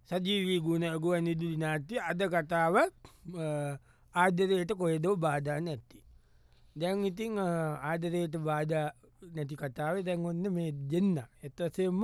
සජීවී ගුණ ගුවන් ඉදිරි නාට්‍ය අද කතාව ආදරයට කොහෙදෝ බාධාන ඇත්ති. දැන් ඉතිං ආදරයට බාධ නැති කතාව දැන් ඔන්න මේ දෙන්න එතසෙම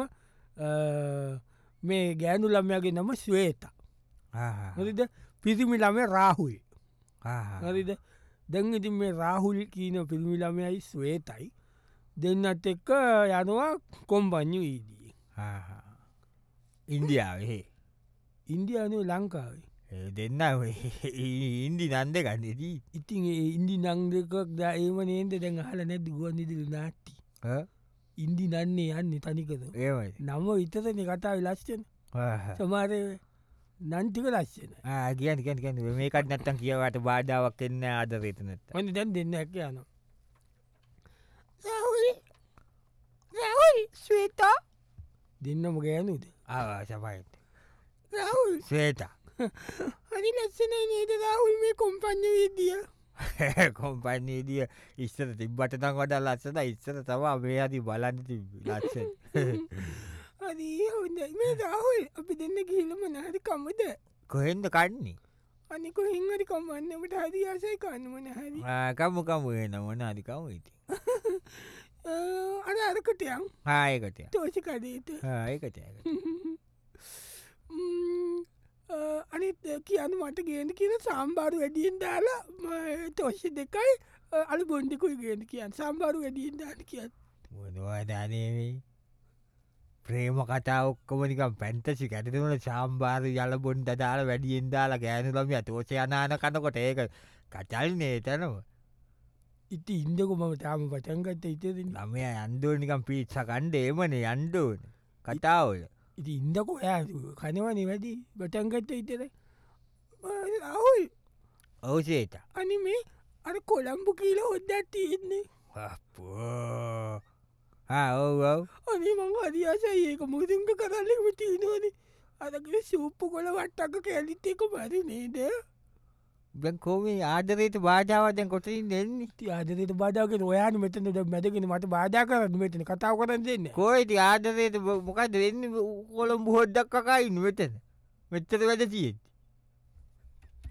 මේ ගෑනු ළමයාගේ නම ස්වේත හරිද පිරිමි ළම රාහුල් හරිද දැන් ඉතින් මේ රාහුල් කීන පිරිමි ළමයයි ස්වේතයි දෙන්නත් එක්ක යනවා කොම්බං්ඥු ඊදී ඉන්දියාවේ ඉන්දියානු ලංකාවේ දෙන්න ඉන්දි නන්ද ගන්නදී ඉතින් ඉන්දි නංදකක් ද ඒම නේන්ද දැන් හල නැති ගුවන් ඉදිරි නාට්ටි ඉන්දි නන්නේ යන්නේ තනිකද ඒවයි නම විතරන කතාව ලස්්චන සමාරය නන්තික ලස්සන කියන් මේකත් නැත්තන් කියවට බාධාවක් එන්න ආදරේතනත් ඔන්න දැන් දෙන්න හැක යන ස්වේතා දෙන්නම ගෑනුද සපයිට රහුල් සේත හරි ලස්සන නේද රහුල් මේ කොම්පන්න විදිිය කොම්පන්නේදිය ඉස්සර තිබ්බට තන් වඩා ලස්සන ඉස්සර තවා මේ අති බලන්නති ලත්ස අදී හොඳයි මේ රහුල් අපි දෙන්න කියලම නහරි කමද කොහෙන්ද කන්නේ අනික හිංහරි කමන්නමට හරි ආසයි කන්නමන හරි කමුකම නමන අධිකම ඉති අර අරකටයම් ආයකට තෝෂිකදීට ඒකට අනිත් කියන්න මට ගේන කියන සම්බාරු වැඩියෙන් දාලා තෝෂි දෙකයි අලු බොන්්ඩිකුයි ගෙන කියන්න සම්බාරු වැඩියෙන් දාන කියන්න මොනවාදානේවේ ප්‍රේම කතා ඔක්කොමනිකම් පැන්තසි ඇතිතුනට සම්බාරු යල බොන්්ඩ දාල වැඩියෙන් දාලා ගෑනුලමිය තෝෂය අනාන කනකොට ඒක කචල් නේතනවා ඉති ඉන්දක මම තාම පටන්ගත්ත ඉතද ළමය අන්දෝනිකම් පිච්ච කණ්ඩ ඒමන අන්්ඩෝන කතාවල ඉති ඉන්දක යා කනවන වැඩි බටන්ගත්ත ඉතර රහුල් ඔවසේත අනි මේ අර කොළම්බු කියල හොද්දත් තියෙන්නේ ඔව් අනි මං අරියාසයි ඒක මුසිංක කරල්ලෙම තියනවන අදගේ සූප්පු කොල වට්ටක කැලිත්තෙක මරි නේද කෝමේ ආදරයට බාජාවදයන් කොටින් දෙන්නේ ති ආදරයට බාධාගෙන ඔයාන මෙතන මැදගෙන මට බාධා කරන්න මෙතන කතාව කරන්න දෙන්න කොයිති ආදරයට මොකද වෙන්න කොළම් බොහොද්දක් කකයින්න මෙතන මෙච්චර වැඩ තියෙත්